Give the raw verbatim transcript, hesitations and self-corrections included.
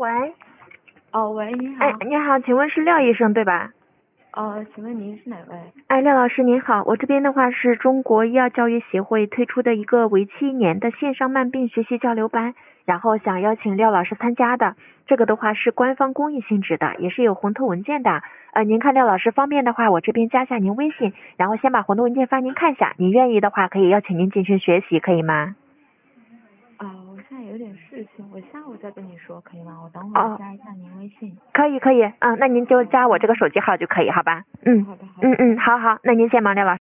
喂。 哦，喂，你好。 哎，你好，请问是廖医生对吧？ 哦，请问您是哪位？ 哎，廖老师您好，我这边的话是中国医药教育协会推出的一个为期一年的线上慢病学习交流班，然后想邀请廖老师参加的。这个的话是官方公益性质的，也是有红头文件的。呃，您看廖老师方便的话，我这边加下您微信，然后先把红头文件发您看一下，您愿意的话可以邀请您进群学习，可以吗？ 啊、哦，我现在有点事情，我下午再跟你说，可以吗？我等会儿加一下您微信。 哦、可以可以，嗯，那您就加我这个手机号就可以，好吧？嗯， 好的好的。 嗯嗯，好好，那您先忙，廖老师。